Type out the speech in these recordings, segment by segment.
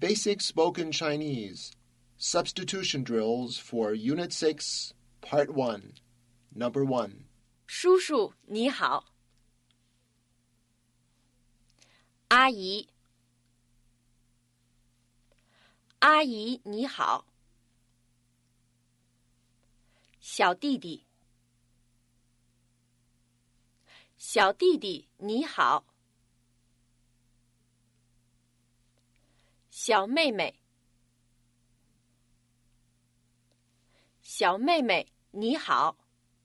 Basic Spoken Chinese Substitution Drills for Unit 6, Part 1, Number 1. 叔叔你好，阿姨，阿姨你好，小弟弟，小弟弟你好，小妹妹，小妹妹你好，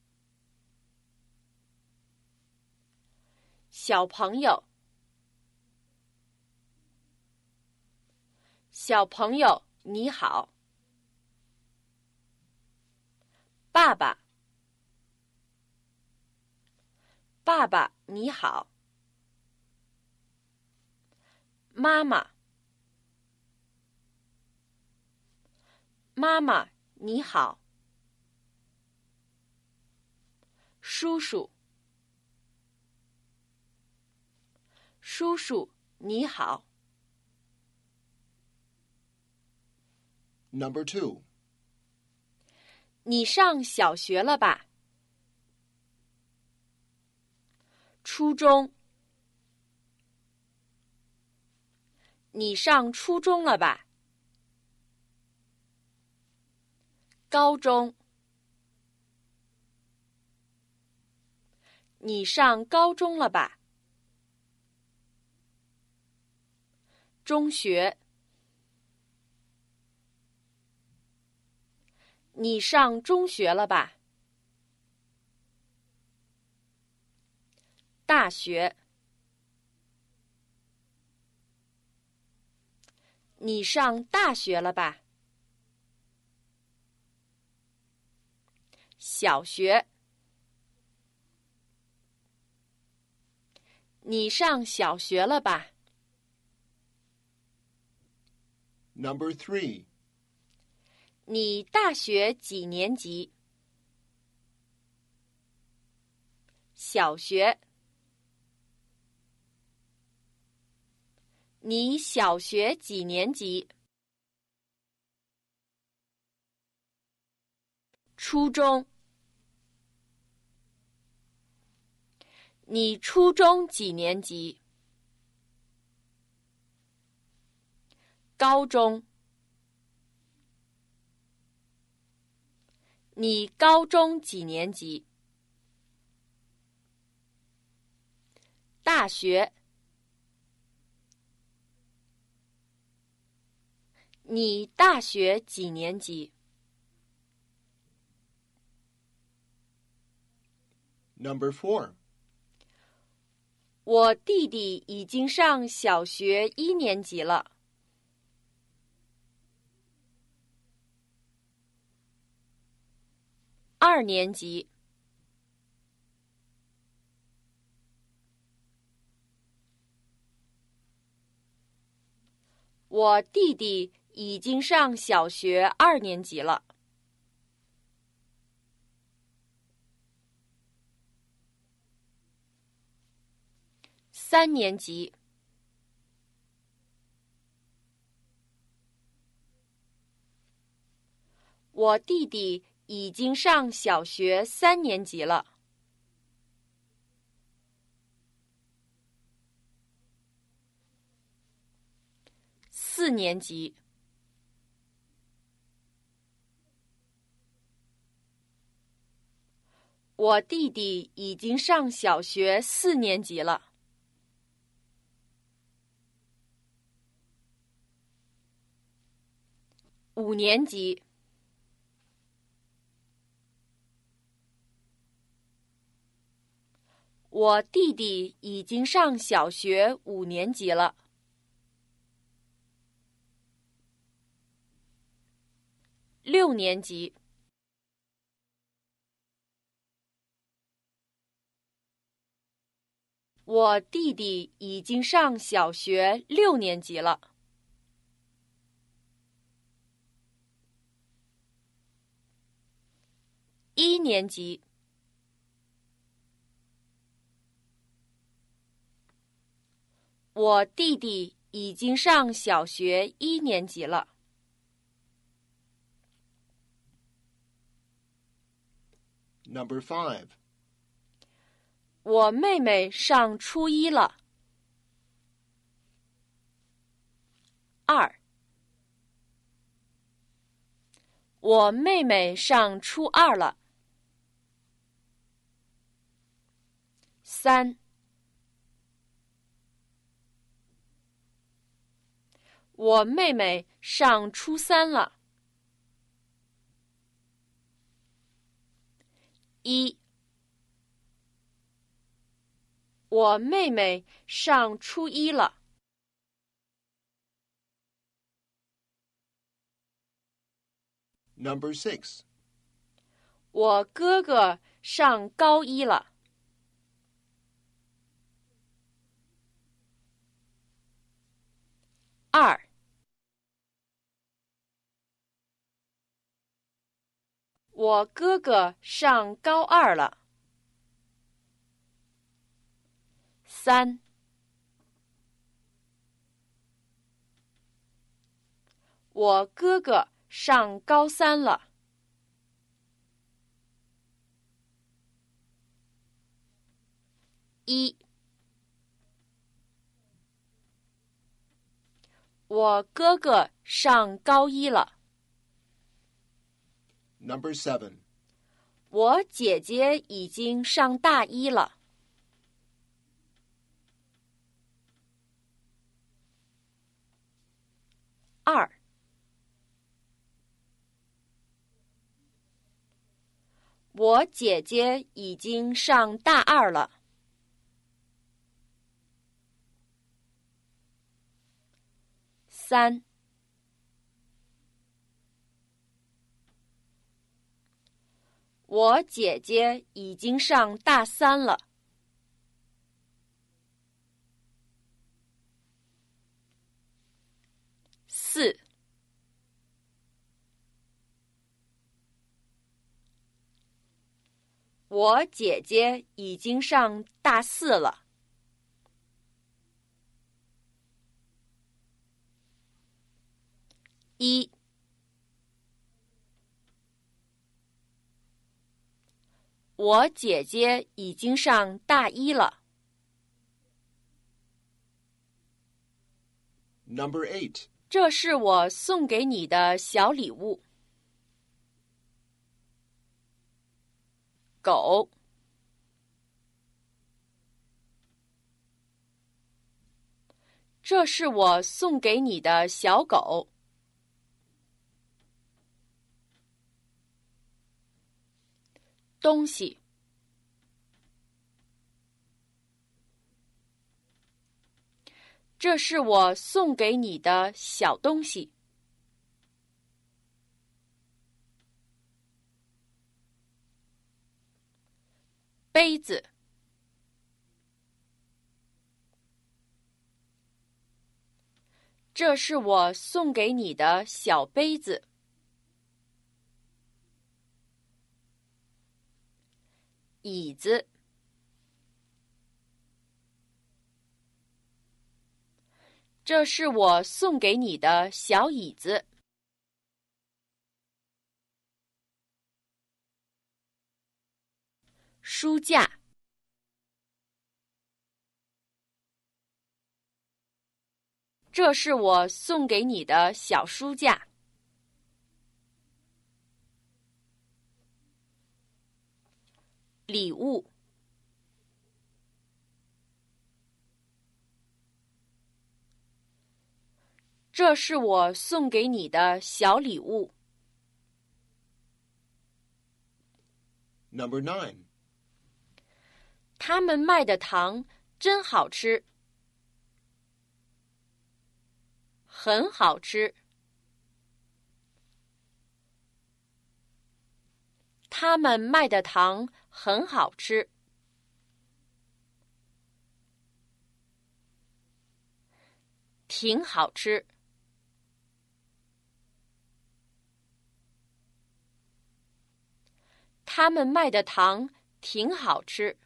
小朋友，小朋友你好，爸爸，爸爸你好，妈妈，妈妈你好，叔叔，叔叔你好。 Number 2. 你上小学了吧？初中。你上初中了吧？高中。你上高中了吧？中学。你上中学了吧？大学。你上大学了吧？小学。你上小学了吧？ Number 3. 你大学几年级？小学。你小学几年级？初中。你初中几年级？高中。你高中几年级？大学。你大学几年级？ Number 4. 我弟弟已经上小学1年级了。2年级。我弟弟已经上小学2年级了。3年级。我弟弟已经上小学3年级了。4年级。我弟弟已经上小学4年级了。5年级。我弟弟已经上小学5年级了。6年级。我弟弟已经上小学6年级了。1年级。我弟弟已经上小学1年级了。 Number 5. 我妹妹上初1了。2. 我妹妹上初2了。3. 我妹妹上初3了。1. 我妹妹上初1了。 Number 6. 我哥哥上高1了。2. 我哥哥上高2了。3. 我哥哥上高3了。1. 我哥哥上高1了。 Number 7. 我姐姐已经上大1了。2. 我姐姐已经上大2了。3. 我姐姐已经上大3了。4. 我姐姐已经上大4了。1. 我姐姐已经上大1了。 Number 8. 这是我送给你的小礼物。狗。这是我送给你的小狗。东西。这是我送给你的小东西。杯子。这是我送给你的小杯子。椅子。这是我送给你的小椅子。书架。这是我送给你的小书架。礼物。这是我送给你的小礼物。 Number 9. 他们卖的糖真好吃。很好吃。他们卖的糖很好吃。挺好吃。他们卖的糖挺好吃。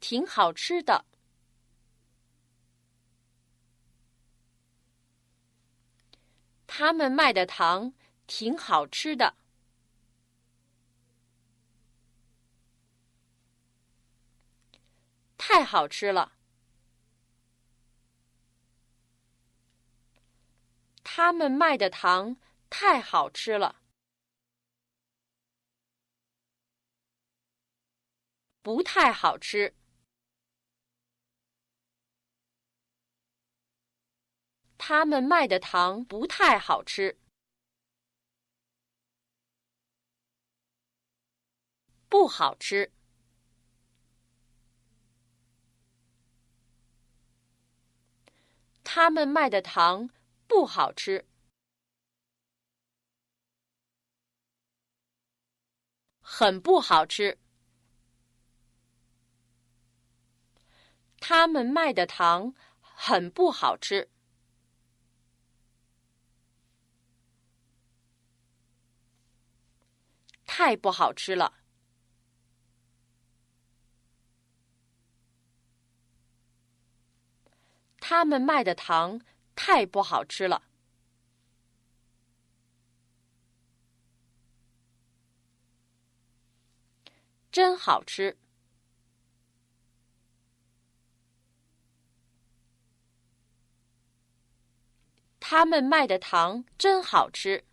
挺好吃的。他们卖的糖挺好吃的。太好吃了。他们卖的糖太好吃了。不太好吃。他们卖的糖不太好吃。不好吃。他们卖的糖不好吃。很不好吃。他们卖的糖很不好吃。太不好吃了。他们卖的糖太不好吃了。真好吃。他们卖的糖真好吃。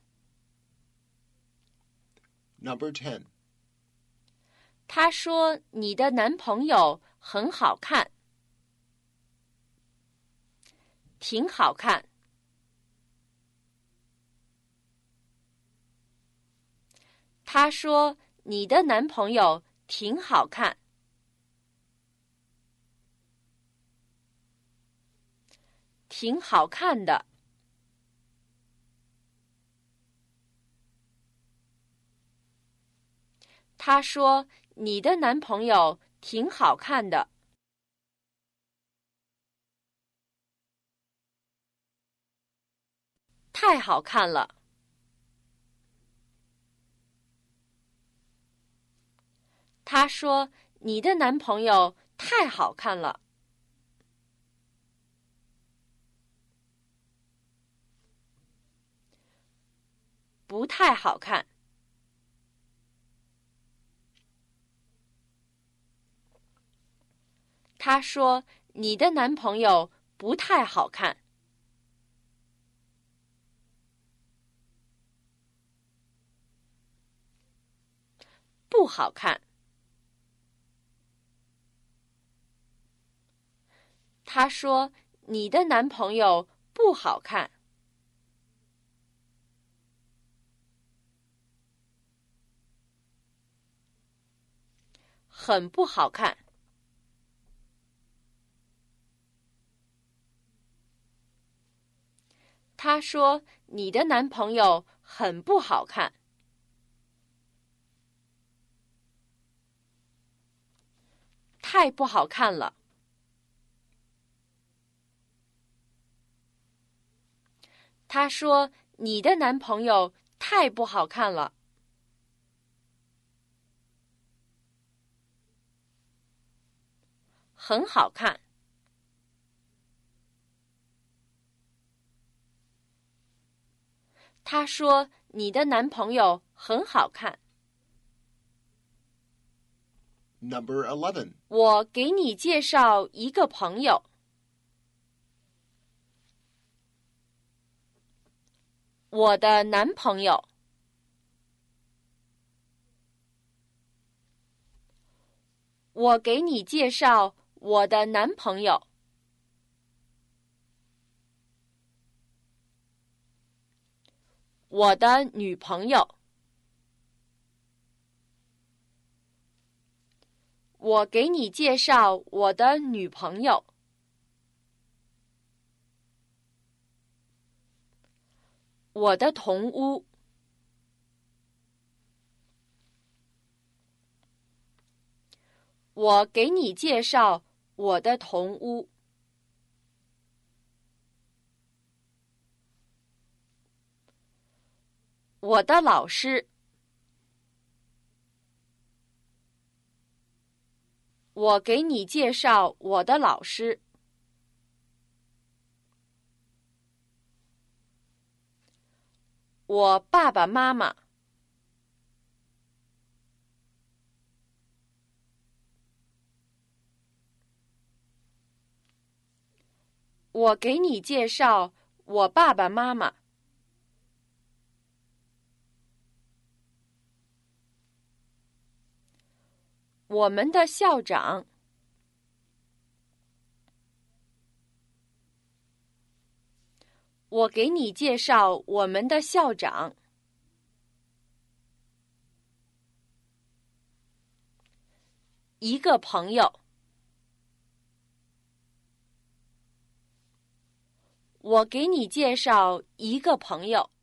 Number 10. 他说你的男朋友很好看。挺好看。他说你的男朋友挺好看。挺好看的。他说你的男朋友挺好看的。太好看了。他说你的男朋友太好看了。不太好看。他说你的男朋友不太好看。不好看。他说你的男朋友不好看。很不好看。他说你的男朋友很不好看。太不好看了。他说你的男朋友太不好看了。很好看。他说你的男朋友很好看。 Number 11. 我给你介绍一个朋友。我的男朋友。我给你介绍我的男朋友。我的女朋友。我给你介绍我的女朋友。我的同屋。我给你介绍我的同屋。我的老师。 我给你介绍我的老师。我爸爸妈妈。我给你介绍我爸爸妈妈。我们的校长。我给你介绍我们的校长。一个朋友。我给你介绍一个朋友。